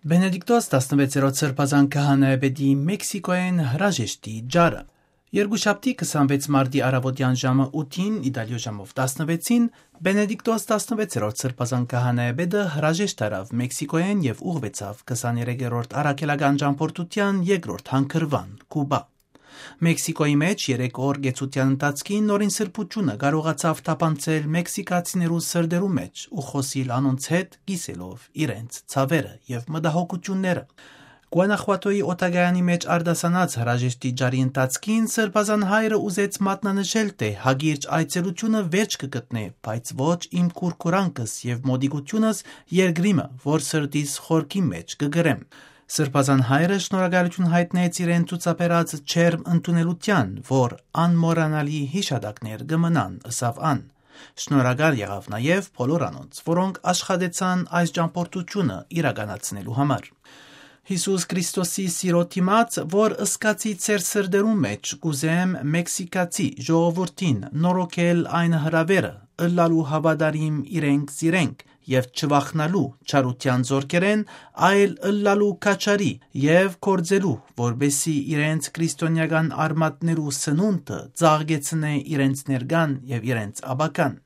Բենեդիկտոս 16-րդ սրբազան քահանայապետի Մեքսիկոյեն հրաժեշտի ջարը։ Երկուշաբթի 26 մարտի առավոտյան ժամը 8-ին Իտալիո ժամով 16-ին Բենեդիկտոս 16-րդ սրբազան քահանայապետը հրաժեշտ արավ Մեքսիկոյեն եւ ուղղվեցավ 23-րդ առաքելական ճամփորդության երկրորդ հանգրվան Կուբա։ Մեքսիկոյի մեջ 3 օր գեցության ընթացքին նորին սրբությունը կարողացավ թափանցել մեքսիկացիներու սրդերու մեջ ու խոսիլ անոնց հետ կիսելով իրենց ցավերը եւ մտահոգությունները։ Գուանախուատոյի օտագայանի մեջ արդասանած հրաժեշտի ջարի ընթացքին սրբազան հայրը ուզեց մատնանշել, թե հագիրճ այցելությունը վերջ կգտնե, բայց ոչ իմ քուրքուրանքս եւ մոդիկությունս երկրիմը, որ սրտիս խորքի մեջ կգրեմ։ Սրբազան հայրը շնորհակալություն հայտնեց իրեն ցուցաբերած չերմ ընդունելության, որ անմոռանալի հիշադակներ կմնան, ըսավ ան։ Շնորհակալ եղավ նաև բոլոր անոնց, որոնք աշխատեցան այս ճամփորդությունը իրականացնելու համար։ Հիսուս Քրիստոսի սիրո դիմաց, որ ըսկացի ծեր սրդերու մեջ, կուզեմ մեքսիկացի ժողովրդին նորոգել այն հրավերը, ըլլալու հավատարիմ իրենք զիրենք եւ չվախնալու չարության զորքերեն, այլ ըլլալու քաչարի եւ կործելու, որբեսի իրենց քրիստոնեական արմատներու սնունդը ծաղկեցնե իրենց ներգան եւ իրենց աբական։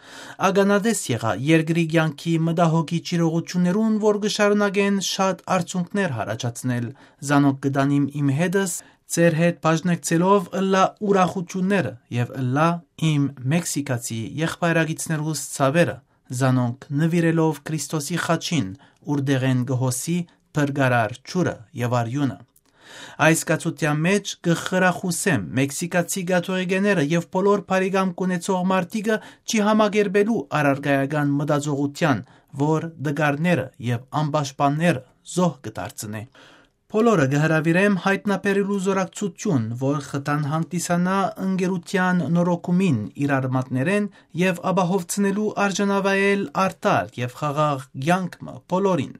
Ագանադես եղա երկրի կյանքի մտահոգիչ իրողություններուն, որ կշարունակեն շատ արդյունքներ հարաճացնել, զանոք կդանիմ իմ հետս, ձեր հետ բաժնեկցելով ըլլա ուրախությունները եւ ըլլա իմ մեքսիկացի եղբայրագիցներուս ցավերը, զանոնք նվիրելով Քրիստոսի խաչին, ուրդեղեն գհոսի փրկարար ճուրը եւ արյունը։ Այս կացության մեջ կխրախուսեմ մեքսիկացի գաթողիկները եւ բոլոր բարիգամ կունեցող մարդիկը չի համագերբելու արարգայական մտածողության, որ դգարները եւ ամբաշպանները զոհ կդարձնե։ Բոլորը կհրավիրեմ հայտնաբերելու զորակցություն, որ խտան հանդիսանա ընկերության նորոգումին իր արմատներեն եւ ապահովցնելու արժանավայել արտար եւ խաղաղ կյանքը բոլորին։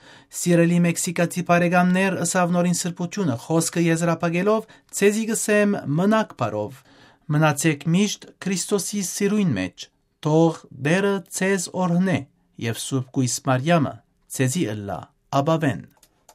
Սիրելի մեքսիկացի բարեկամներ, ըսավ նորին սրբությունը խոսքը եզրափակելով, ցեզի գսեմ մնաք բարով, մնացեք միշտ Քրիստոսի սիրույն մեջ, թող Տերը ցեզ օրհնե եւ Սուրբ Գույս Մարիամը ցեզի ըլլա ապավեն։